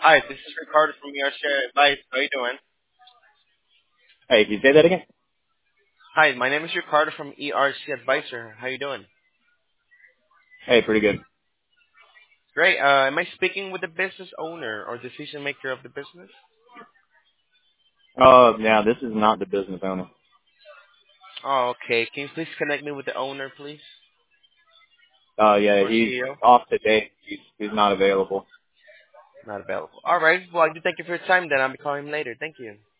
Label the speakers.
Speaker 1: Hi, this is Ricardo from ERC Advice. How you doing?
Speaker 2: Hey, can you say that again?
Speaker 1: Hi, my name is Ricardo from ERC Advisor. How you doing?
Speaker 2: Hey, pretty good.
Speaker 1: Great. Am I speaking with the business owner or decision maker of the business?
Speaker 2: Now this is not the business owner.
Speaker 1: Oh, okay. Can you please connect me with the owner, please?
Speaker 2: Yeah,
Speaker 1: Or
Speaker 2: he's
Speaker 1: CEO?
Speaker 2: off today. He's not available.
Speaker 1: Not available. All right. Well, I do thank you for your time then. I'll be calling him later. Thank you.